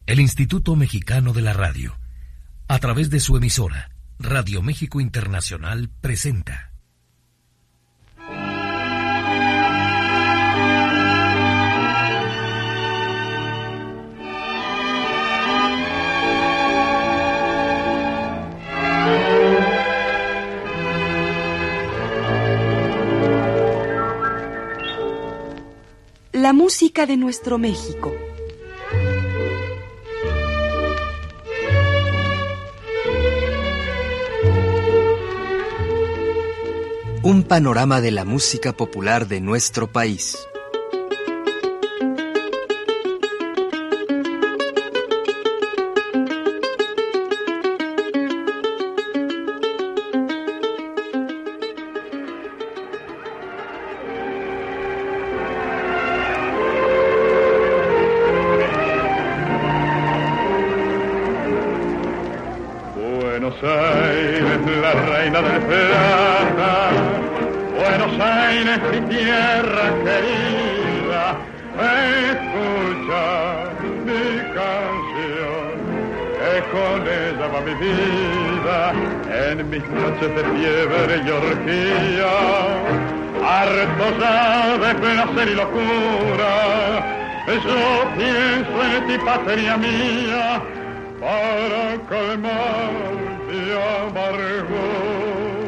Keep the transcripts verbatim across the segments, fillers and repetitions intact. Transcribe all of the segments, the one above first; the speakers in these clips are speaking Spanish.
El Instituto Mexicano de la Radio, a través de su emisora, Radio México Internacional, presenta la música de nuestro México. Un panorama de la música popular de nuestro país. Buenos Aires, la reina del plata, Buenos Aires, mi tierra querida, escucha mi canción, que con ella va mi vida, en mis noches de fiebre y orgía, harto ya de placer y locura, yo pienso en ti, patria mía, para calmar mi amargura.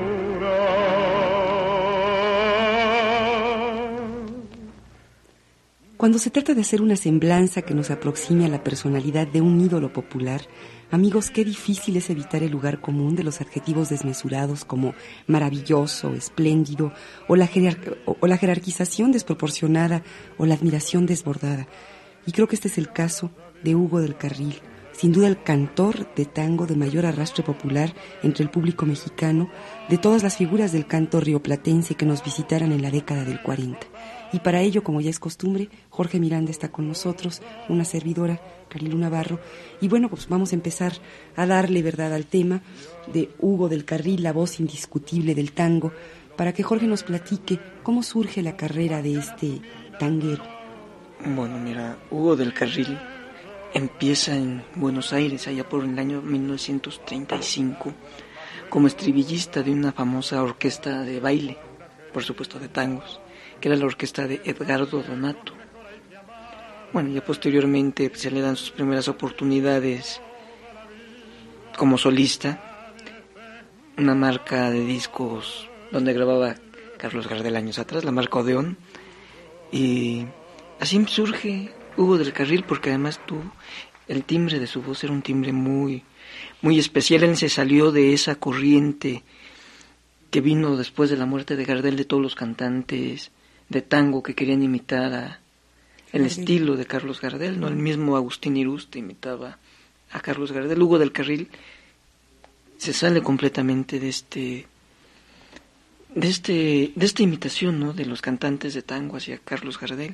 Cuando se trata de hacer una semblanza que nos aproxime a la personalidad de un ídolo popular, amigos, qué difícil es evitar el lugar común de los adjetivos desmesurados como maravilloso, espléndido, o la, jerar- o la jerarquización desproporcionada, o la admiración desbordada. Y creo que este es el caso de Hugo del Carril, sin duda el cantor de tango de mayor arrastre popular entre el público mexicano, de todas las figuras del canto rioplatense que nos visitaran en la década del cuarenta. Y para ello, como ya es costumbre, Jorge Miranda está con nosotros, una servidora, Carilu Navarro, y bueno, pues vamos a empezar a darle verdad al tema de Hugo del Carril, la voz indiscutible del tango, para que Jorge nos platique cómo surge la carrera de este tanguero. Bueno, mira, Hugo del Carril empieza en Buenos Aires, allá por el año mil novecientos treinta y cinco, como estribillista de una famosa orquesta de baile, por supuesto de tangos, que era la orquesta de Edgardo Donato. Bueno, ya posteriormente se le dan sus primeras oportunidades como solista, una marca de discos donde grababa Carlos Gardel años atrás, la marca Odeón, y así surge Hugo del Carril, porque además tuvo el timbre de su voz, era un timbre muy, muy especial. Él se salió de esa corriente que vino después de la muerte de Gardel, de todos los cantantes de tango que querían imitar a el okay. estilo de Carlos Gardel, ¿no? El mismo Agustín Irusta imitaba a Carlos Gardel. Hugo del Carril se sale completamente de este de este de esta imitación, ¿no?, de los cantantes de tango hacia Carlos Gardel.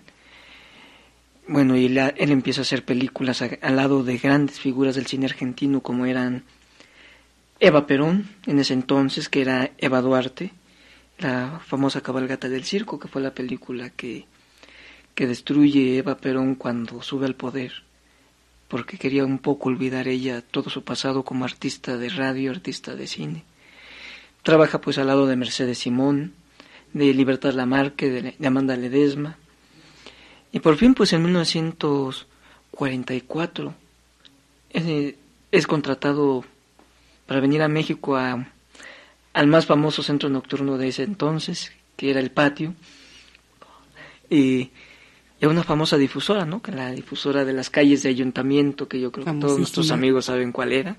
Bueno, y la, él empieza a hacer películas a, al lado de grandes figuras del cine argentino como eran Eva Perón, en ese entonces, que era Eva Duarte, la famosa Cabalgata del Circo, que fue la película que, que destruye Eva Perón cuando sube al poder, porque quería un poco olvidar ella todo su pasado como artista de radio, artista de cine. Trabaja pues al lado de Mercedes Simón, de Libertad Lamarque, de, de Amanda Ledesma. Y por fin, pues en mil novecientos cuarenta y cuatro es, es contratado para venir a México a, al más famoso centro nocturno de ese entonces, que era el Patio, y, y a una famosa difusora, ¿no?, que la difusora de las calles de Ayuntamiento, que yo creo que todos nuestros amigos saben cuál era.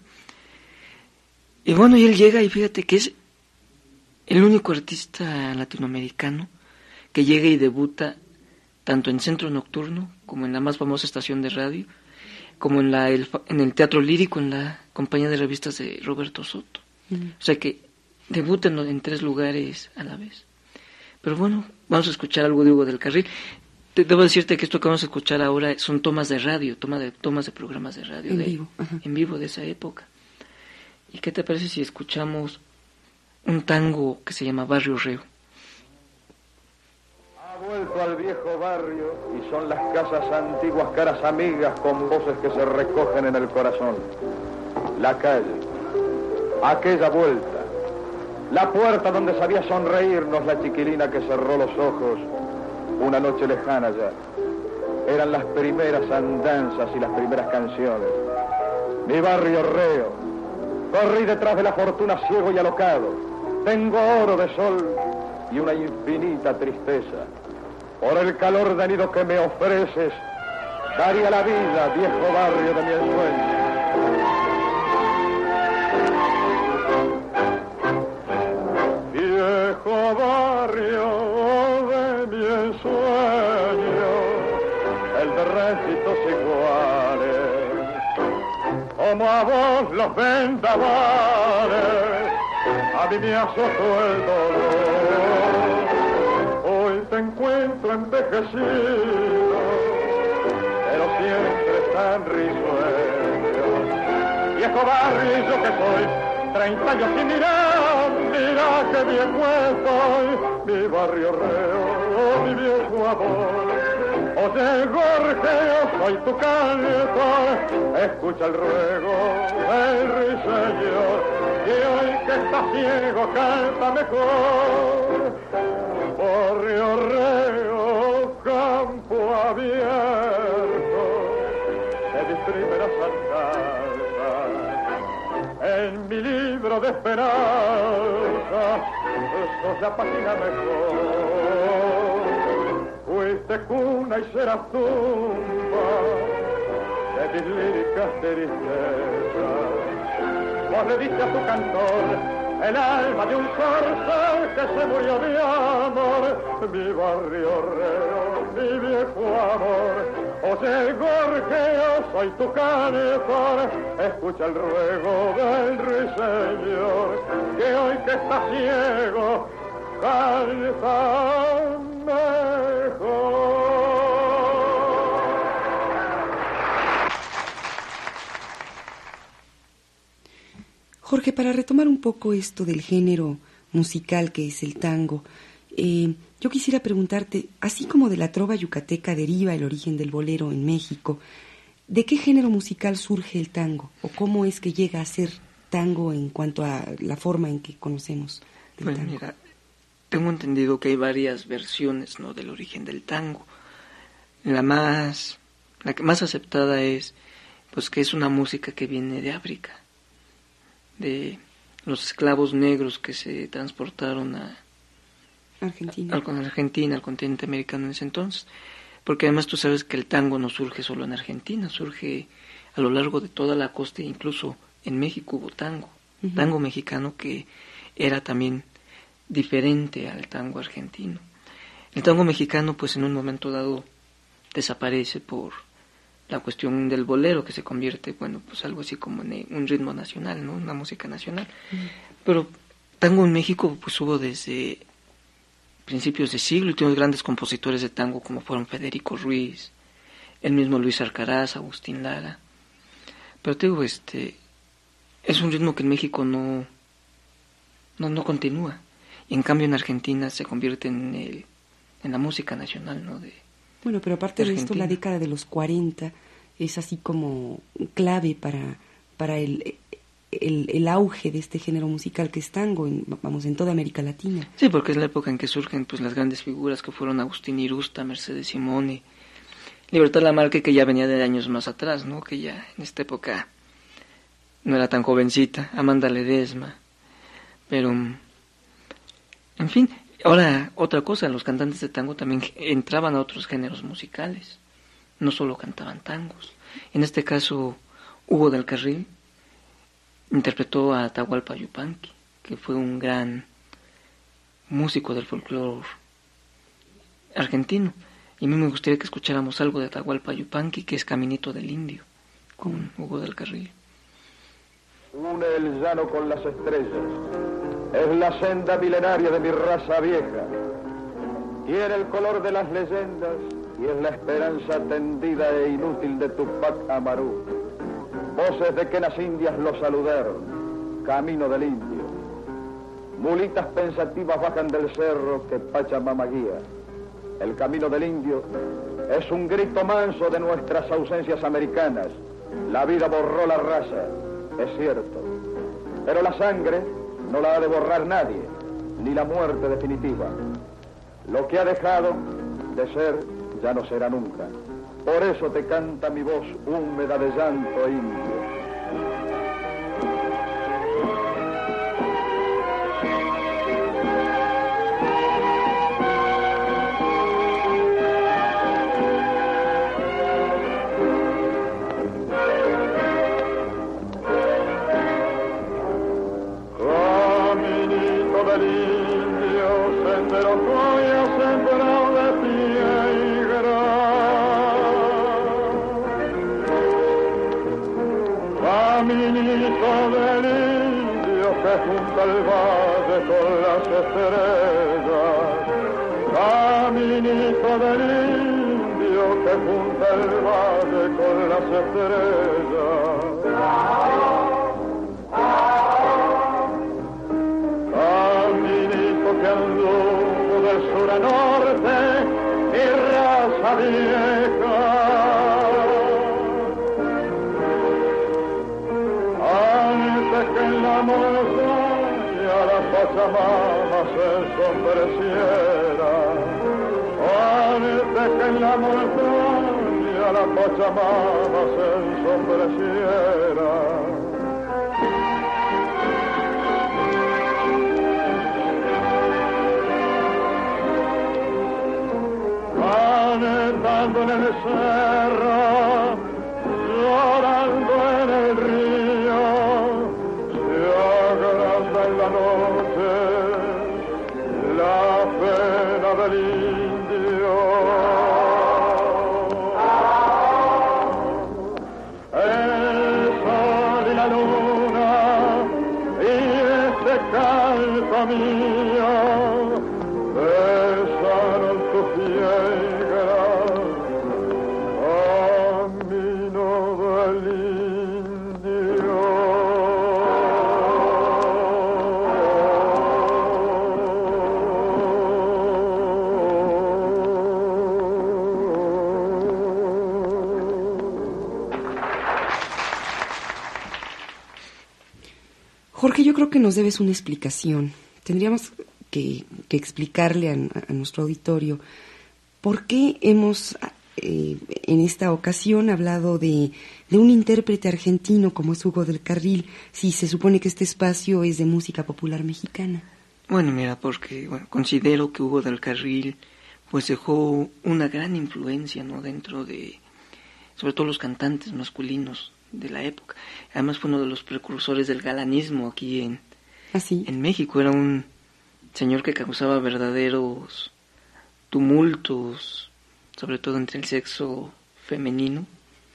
Y bueno, y él llega y fíjate que es el único artista latinoamericano que llega y debuta tanto en Centro Nocturno, como en la más famosa estación de radio, como en, la, el, en el Teatro Lírico, en la compañía de revistas de Roberto Soto. Uh-huh. O sea que debutan en tres lugares a la vez. Pero bueno, vamos a escuchar algo de Hugo del Carril. Te, debo decirte que esto que vamos a escuchar ahora son tomas de radio, toma de, tomas de programas de radio. En de, vivo. Uh-huh. En vivo de esa época. ¿Y qué te parece si escuchamos un tango que se llama Barrio Reo? Ha vuelto al viejo barrio y son las casas antiguas, caras amigas con voces que se recogen en el corazón. La calle, aquella vuelta, la puerta donde sabía sonreírnos la chiquilina que cerró los ojos una noche lejana ya. Eran las primeras andanzas y las primeras canciones. Mi barrio reo, corrí detrás de la fortuna ciego y alocado. Tengo oro de sol y una infinita tristeza. Por el calor de nido que me ofreces, daría la vida, viejo barrio de mi ensueño. Viejo barrio de mi ensueño, el de réditos iguales, como a vos los vendavales, a mí me azotó el dolor. Hoy te encuentro envejecido, pero siempre tan risueño. Viejo barrio, yo que soy, treinta años sin mirar, mira que viejo estoy. Mi barrio reo, mi viejo amor. Oye, Gorgeo, soy tu cantor, escucha el ruego del ruiseñor, y hoy que estás ciego canta mejor. Barrio reo, campo abierto, de mis primeras andanzas, en mi libro de esperanza, sos la página mejor. Fuiste cuna y serás tumba de mis líricas tristezas. Vos le diste a tu cantor el alma de un corcel que se murió de amor. Mi barrio reo, mi viejo amor. Oye, Gorgeo, soy tu cantor, escucha el ruego del ruiseñor, que hoy que estás ciego, canta mejor. Jorge, para retomar un poco esto del género musical que es el tango, eh, yo quisiera preguntarte, así como de la trova yucateca deriva el origen del bolero en México, ¿de qué género musical surge el tango? ¿O cómo es que llega a ser tango en cuanto a la forma en que conocemos del pues tango? Mira, tengo entendido que hay varias versiones, ¿no?, del origen del tango. La más, la que más aceptada es, pues, que es una música que viene de África, de los esclavos negros que se transportaron a Argentina. Al, a Argentina, al continente americano en ese entonces. Porque además tú sabes que el tango no surge solo en Argentina, surge a lo largo de toda la costa, incluso en México hubo tango, uh-huh. tango mexicano que era también diferente al tango argentino. El tango mexicano, pues en un momento dado desaparece por la cuestión del bolero, que se convierte, bueno, pues algo así como en un ritmo nacional, ¿no?, una música nacional. Uh-huh. Pero tango en México pues hubo desde principios de siglo, y tenemos grandes compositores de tango como fueron Federico Ruiz, el mismo Luis Arcaraz, Agustín Lara. Pero te digo, este, es un ritmo que en México no, no, no continúa. Y en cambio en Argentina se convierte en, el, en la música nacional, ¿no? De, bueno, pero aparte de, de esto, la década de los cuarenta es así como clave para, para el, el, el auge de este género musical que es tango, en, vamos, en toda América Latina. Sí, porque es la época en que surgen pues las grandes figuras que fueron Agustín Irusta, Mercedes Simone, Libertad Lamarque, que ya venía de años más atrás, ¿no?, que ya en esta época no era tan jovencita, Amanda Ledesma, pero en fin. Ahora, otra cosa, los cantantes de tango también entraban a otros géneros musicales, no solo cantaban tangos. En este caso, Hugo del Carril interpretó a Atahualpa Yupanqui, que fue un gran músico del folclore argentino. Y a mí me gustaría que escucháramos algo de Atahualpa Yupanqui, que es Caminito del Indio, con Hugo del Carril. Une el llano con las estrellas, es la senda milenaria de mi raza vieja, tiene el color de las leyendas y es la esperanza tendida e inútil de Tupac Amaru. Voces de que las indias lo saludaron, camino del indio. Mulitas pensativas bajan del cerro que Pachamama guía. El camino del indio es un grito manso de nuestras ausencias americanas. La vida borró la raza, es cierto, pero la sangre no la ha de borrar nadie, ni la muerte definitiva. Lo que ha dejado de ser ya no será nunca. Por eso te canta mi voz húmeda de llanto indio. Caminito del indio que junta el valle con las estrellas. Caminito que anduvo del sur a norte, mi raza vieja. Antes que en la montaña la Pachamama se ensombreciera, antes que en la montaña la Pachamama se ensombreciera. Cantando en el cerro, llorando en el río, se agranda en la noche la pena del indio. El sol y la luna y este canto mío besaron tu fiegra, camino del indio. Jorge, yo creo que nos debes una explicación. Tendríamos que, que explicarle a, a nuestro auditorio por qué hemos eh, en esta ocasión hablado de, de un intérprete argentino como es Hugo del Carril, si se supone que este espacio es de música popular mexicana. Bueno, mira, porque bueno, considero que Hugo del Carril pues dejó una gran influencia, ¿no?, dentro de, sobre todo los cantantes masculinos de la época. Además fue uno de los precursores del galanismo aquí en, ¿Ah, sí? en México. Era un señor que causaba verdaderos tumultos, sobre todo entre el sexo femenino.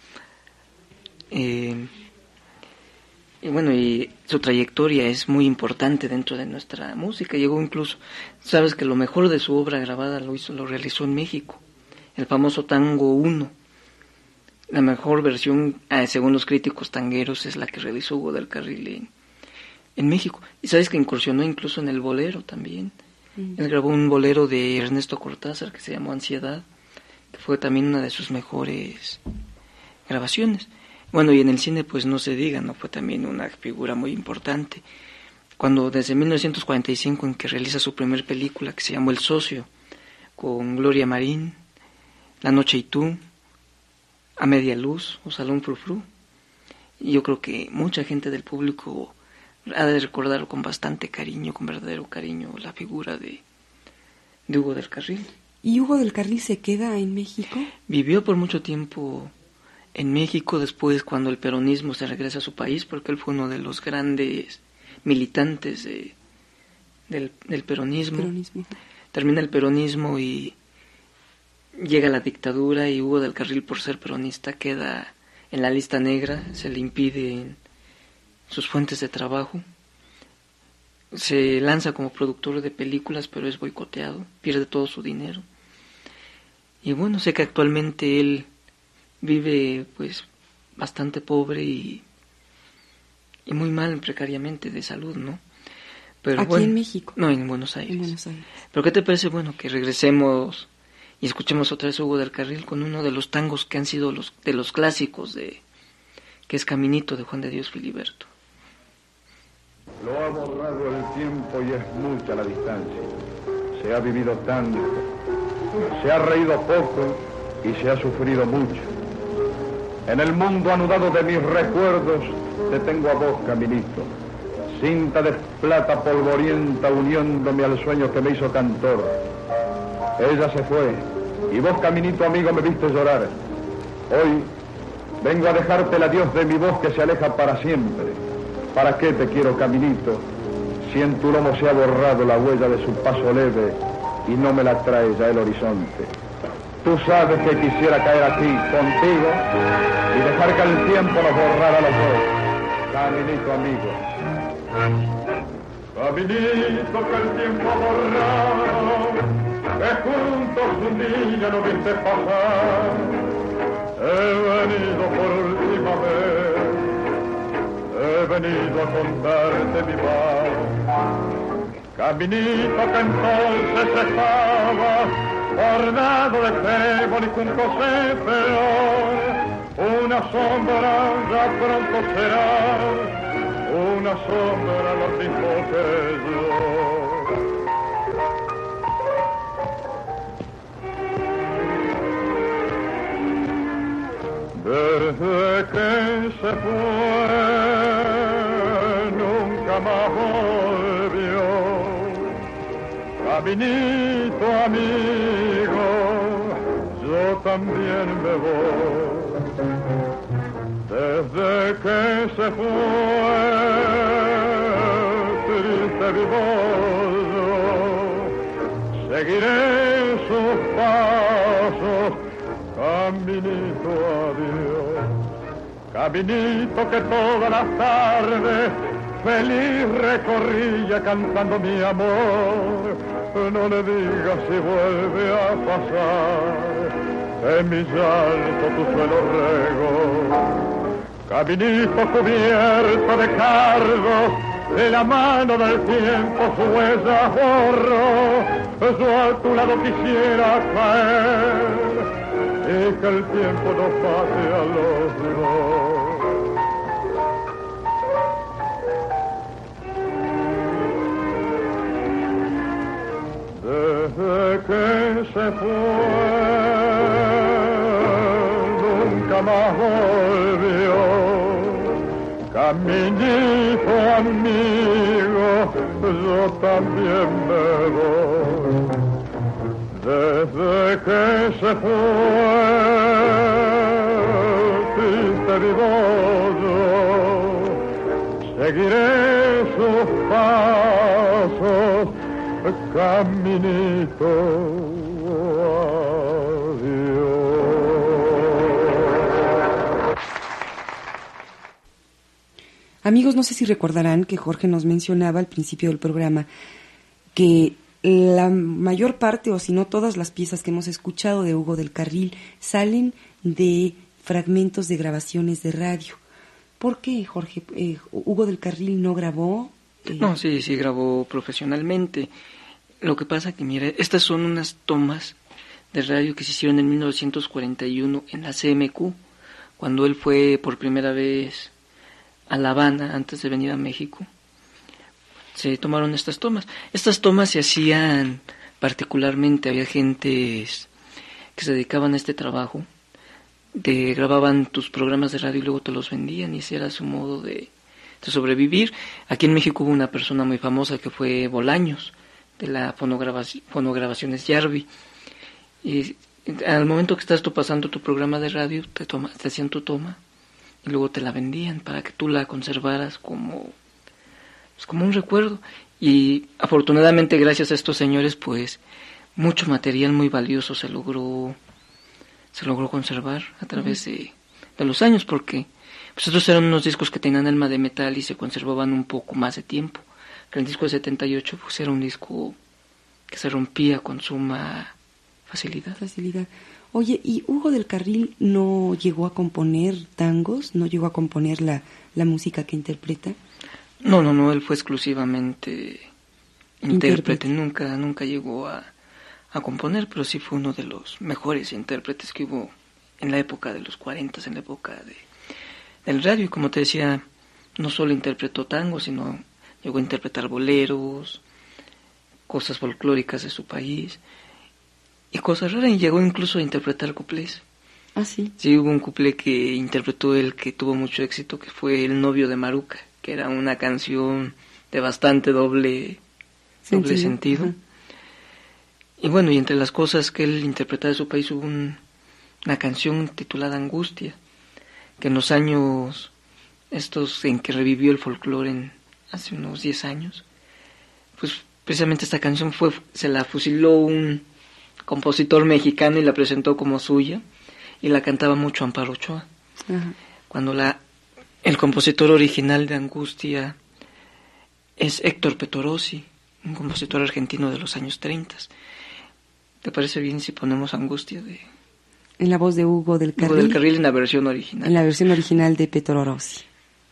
Eh, y bueno, y su trayectoria es muy importante dentro de nuestra música. Llegó incluso, sabes que lo mejor de su obra grabada lo hizo, lo realizó en México, el famoso Tango uno. La mejor versión, eh, según los críticos tangueros, es la que realizó Hugo del Carril en, en México. Y sabes que incursionó incluso en el bolero también. Mm. Él grabó un bolero de Ernesto Cortázar que se llamó Ansiedad, que fue también una de sus mejores grabaciones. Bueno, y en el cine pues no se diga, ¿no? Fue también una figura muy importante. Cuando desde mil novecientos cuarenta y cinco, en que realiza su primer película, que se llamó El Socio, con Gloria Marín, La Noche y Tú, A Media Luz o Salón Frufru. Y yo creo que mucha gente del público ha de recordar con bastante cariño, con verdadero cariño, la figura de, de Hugo del Carril. ¿Y Hugo del Carril se queda en México? Vivió por mucho tiempo en México, después cuando el peronismo se regresa a su país, porque él fue uno de los grandes militantes de, del, del peronismo. peronismo. Termina el peronismo y llega la dictadura, y Hugo del Carril, por ser peronista, queda en la lista negra, se le impide sus fuentes de trabajo. Se lanza como productor de películas, pero es boicoteado, pierde todo su dinero. Y bueno, sé que actualmente él vive pues bastante pobre y, y muy mal, precariamente de salud, ¿no? Pero ¿Aquí bueno, en México? No, en Buenos Aires. En Buenos Aires. Pero ¿qué te parece, bueno, que regresemos y escuchemos otra vez Hugo del Carril con uno de los tangos que han sido los de los clásicos, de que es Caminito, de Juan de Dios Filiberto. Lo ha borrado el tiempo y es mucha la distancia. Se ha vivido tanto, se ha reído poco y se ha sufrido mucho. En el mundo anudado de mis recuerdos te tengo a vos, Caminito, cinta de plata polvorienta uniéndome al sueño que me hizo cantor. Ella se fue y vos, Caminito amigo, me viste llorar. Hoy vengo a dejarte el adiós de mi voz que se aleja para siempre. ¿Para qué te quiero, Caminito, si en tu lomo se ha borrado la huella de su paso leve y no me la trae ya el horizonte? Tú sabes que quisiera caer aquí contigo y dejar que el tiempo nos borrara los dos. Caminito amigo. Caminito que el tiempo ha borrado, que juntos un día no viste pasar. He venido por última vez, he venido a contarte mi mal. Caminito que entonces estaba bordado de cebo y juntos se peor. Una sombra ya pronto será, una sombra lo mismo que yo. Desde que se fue, nunca más volvió. Caminito amigo, yo también me voy. Desde que se fue, triste vivo yo, seguiré sus pasos. Caminito, adiós. Caminito que todas las tardes feliz recorría cantando mi amor. No le digas si vuelve a pasar, en mi llanto tu suelo rego. Caminito cubierto de cardos, de la mano del tiempo su huella borro. Yo a tu lado quisiera caer y que el tiempo nos pase a los dos. Desde que se fue, nunca más volvió. Caminito amigo, yo también me voy. Desde que se fue, triste vivo yo, seguiré sus pasos, caminito, adiós. Amigos, no sé si recordarán que Jorge nos mencionaba al principio del programa que la mayor parte, o si no todas las piezas que hemos escuchado de Hugo del Carril salen de fragmentos de grabaciones de radio. ¿Por qué, Jorge? Eh, ¿Hugo del Carril no grabó? Eh... No, sí, sí grabó profesionalmente. Lo que pasa que, mire, estas son unas tomas de radio que se hicieron en mil novecientos cuarenta y uno en la C M Q, cuando él fue por primera vez a La Habana antes de venir a México. Se tomaron estas tomas. Estas tomas se hacían particularmente, había gentes que se dedicaban a este trabajo, de grababan tus programas de radio y luego te los vendían, y ese era su modo de, de sobrevivir. Aquí en México hubo una persona muy famosa que fue Bolaños, de la fonograbaci- fonograbaciones Yarvi. Y al momento que estás tú pasando tu programa de radio, te, toma, te hacían tu toma y luego te la vendían para que tú la conservaras como... pues como un recuerdo. Y afortunadamente, gracias a estos señores, pues mucho material muy valioso se logró se logró conservar a través uh-huh. de, de los años, porque pues estos eran unos discos que tenían alma de metal y se conservaban un poco más de tiempo. El disco de setenta y ocho pues era un disco que se rompía con suma facilidad. Facilidad. Oye, ¿y Hugo del Carril no llegó a componer tangos? ¿No llegó a componer la, la música que interpreta? No, no, no, él fue exclusivamente intérprete, intérprete. nunca nunca llegó a, a componer, pero sí fue uno de los mejores intérpretes que hubo en la época de los cuarenta, en la época de, del radio. Y como te decía, no solo interpretó tango, sino llegó a interpretar boleros, cosas folclóricas de su país y cosas raras, y llegó incluso a interpretar cuplés. Ah, sí. Sí, hubo un cuplé que interpretó él que tuvo mucho éxito, que fue El novio de Maruca, que era una canción de bastante doble sentido. Doble sentido. Uh-huh. Y bueno, y entre las cosas que él interpretaba de su país hubo un, una canción titulada Angustia, que en los años estos en que revivió el folclore en hace unos diez años, pues precisamente esta canción fue se la fusiló un compositor mexicano y la presentó como suya, y la cantaba mucho Amparo Ochoa. Uh-huh. Cuando la el compositor original de Angustia es Héctor Petorossi, un compositor argentino de los años treinta. ¿Te parece bien si ponemos Angustia de... en la voz de Hugo del Carril? Hugo del Carril en la versión original. En la versión original de Petorossi.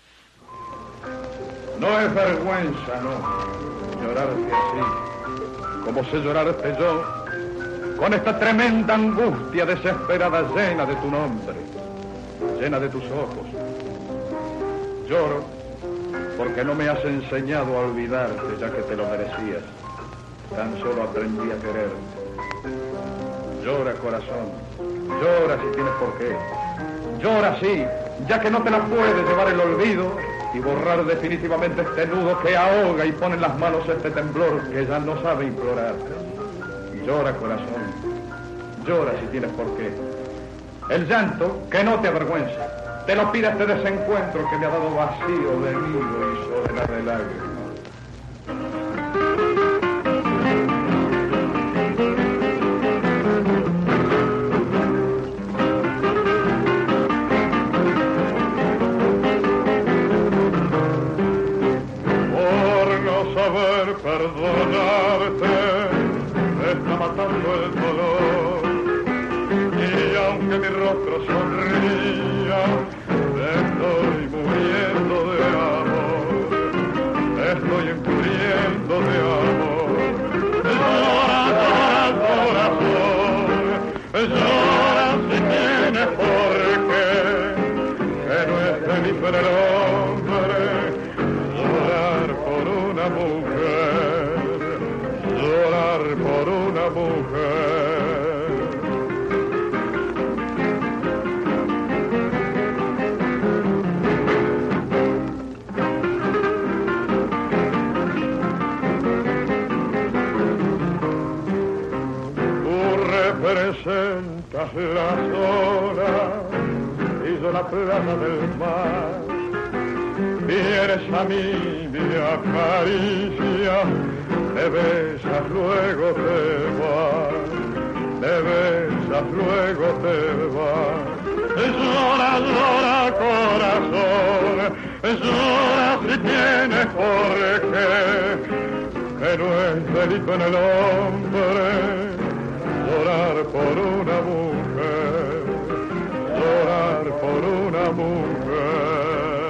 No es vergüenza, no, llorarte así, como sé llorarte yo, con esta tremenda angustia desesperada llena de tu nombre, llena de tus ojos. Lloro porque no me has enseñado a olvidarte, ya que te lo merecías. Tan solo aprendí a quererte. Llora, corazón, llora si tienes por qué. Llora, sí, ya que no te la puede llevar el olvido y borrar definitivamente este nudo que ahoga y pone en las manos este temblor que ya no sabe implorar. Llora, corazón, llora si tienes por qué. El llanto, que no te avergüenza, te lo pide este desencuentro que me ha dado vacío de nido y soledad de lágrimas. Perdonarte me está matando el dolor, y aunque mi rostro sonría, estoy muriendo de amor, estoy muriendo de amor. Llora, llora, corazón, llora si tienes por qué, que no es feliz en el hombre llorar por una mujer, llorar por una mujer. Tú representas las olas y yo la plata del mar, y eres a mí mi acaricia, me besas, luego te vas, me besas, luego te vas. Llora, llora, corazón, llora si tienes por qué, que no es delito en el hombre llorar por una mujer, llorar por una mujer.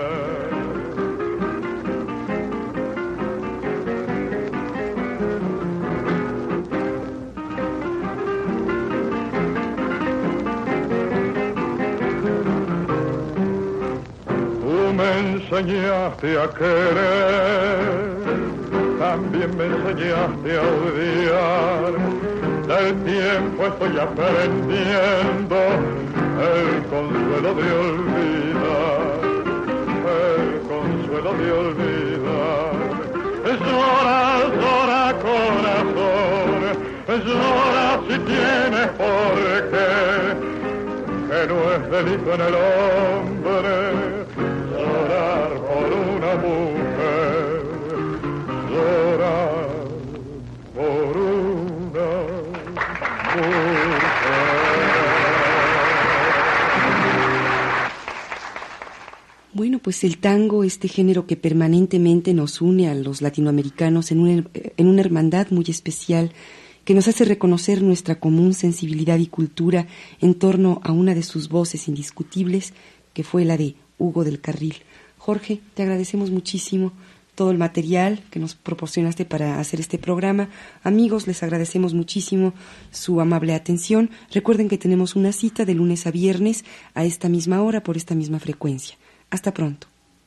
Me enseñaste a querer, también me enseñaste a odiar. Del tiempo estoy aprendiendo el consuelo de olvidar, el consuelo de olvidar. Llora, llora, corazón, llora si tienes por qué, que no es delito en el hombre llorar por una mujer, llorar por una mujer. Bueno, pues el tango, este género que permanentemente nos une a los latinoamericanos en una, en una hermandad muy especial, que nos hace reconocer nuestra común sensibilidad y cultura en torno a una de sus voces indiscutibles, que fue la de Hugo del Carril. Jorge, te agradecemos muchísimo todo el material que nos proporcionaste para hacer este programa. Amigos, les agradecemos muchísimo su amable atención. Recuerden que tenemos una cita de lunes a viernes a esta misma hora por esta misma frecuencia. Hasta pronto.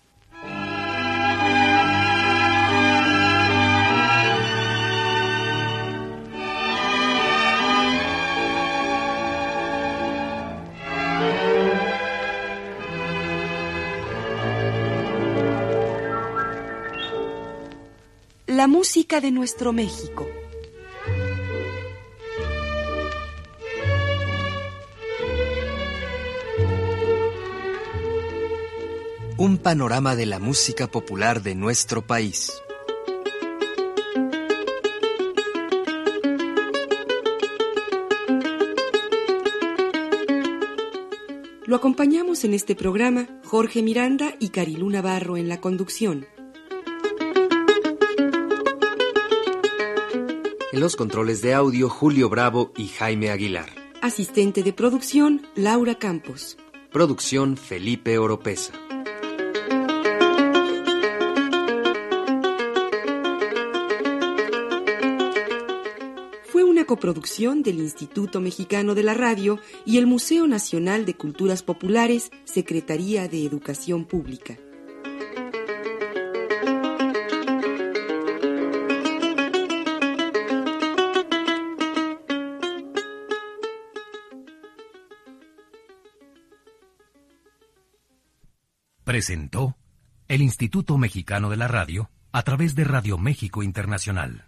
La música de nuestro México. Un panorama de la música popular de nuestro país. Lo acompañamos en este programa Jorge Miranda y Carilú Navarro en la conducción. En los controles de audio, Julio Bravo y Jaime Aguilar. Asistente de producción, Laura Campos. Producción, Felipe Oropesa. Fue una coproducción del Instituto Mexicano de la Radio y el Museo Nacional de Culturas Populares, Secretaría de Educación Pública. Presentó el Instituto Mexicano de la Radio a través de Radio México Internacional.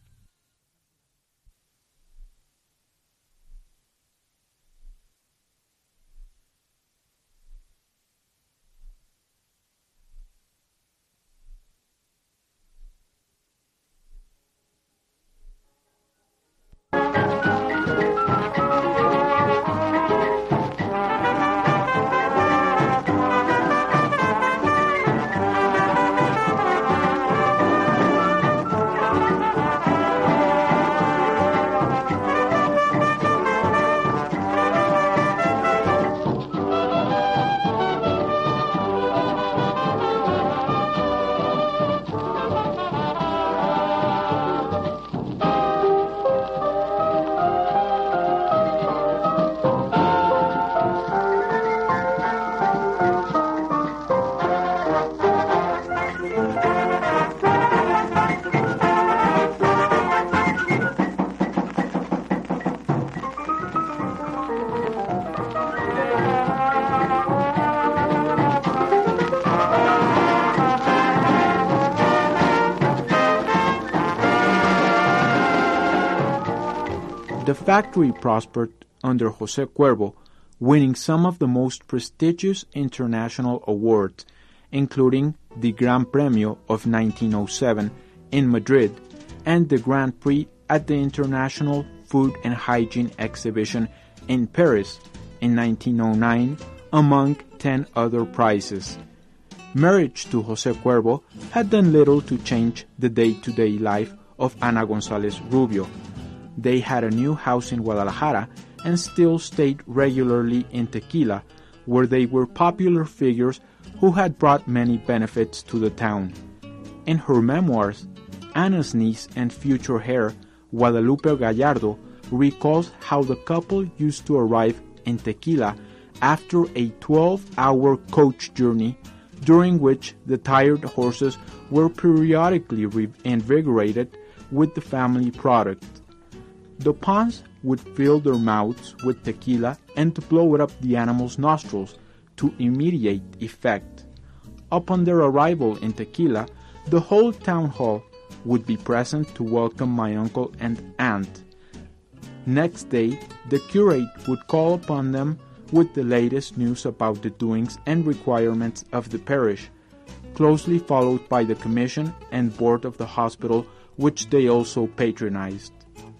The factory prospered under José Cuervo, winning some of the most prestigious international awards, including the Gran Premio of nineteen oh seven in Madrid and the Grand Prix at the International Food and Hygiene Exhibition in Paris in nineteen oh nine, among ten other prizes. Marriage to José Cuervo had done little to change the day-to-day life of Ana González Rubio. They had a new house in Guadalajara and still stayed regularly in Tequila, where they were popular figures who had brought many benefits to the town. In her memoirs, Ana's niece and future heir, Guadalupe Gallardo, recalls how the couple used to arrive in Tequila after a twelve-hour coach journey, during which the tired horses were periodically reinvigorated with the family product. The pawns would fill their mouths with tequila and to blow it up the animals' nostrils to immediate effect. Upon their arrival in Tequila, the whole town hall would be present to welcome my uncle and aunt. Next day, the curate would call upon them with the latest news about the doings and requirements of the parish, closely followed by the commission and board of the hospital, which they also patronized.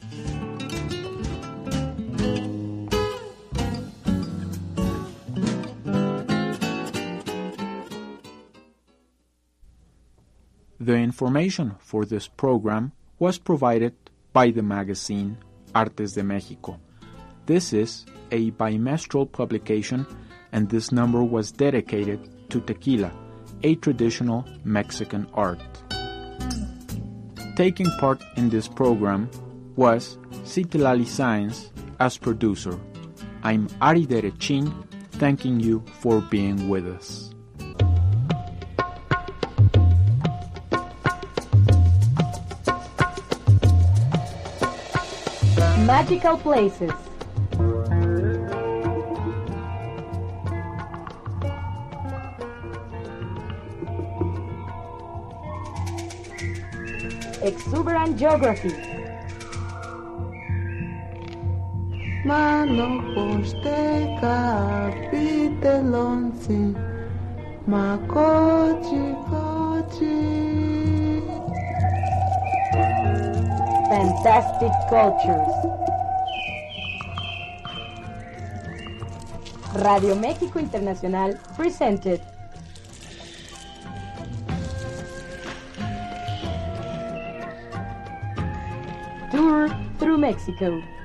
The information for this program was provided by the magazine Artes de México. This is a bimestral publication, and this number was dedicated to tequila, a traditional Mexican art. Taking part in this program was Citlali Sáenz as producer. I'm Ari Derechin, thanking you for being with us. Magical places. Exuberant geography. Mano poste capitelonsi, ma coci coci. Fantastic cultures. Radio México Internacional presented. Tour through Mexico.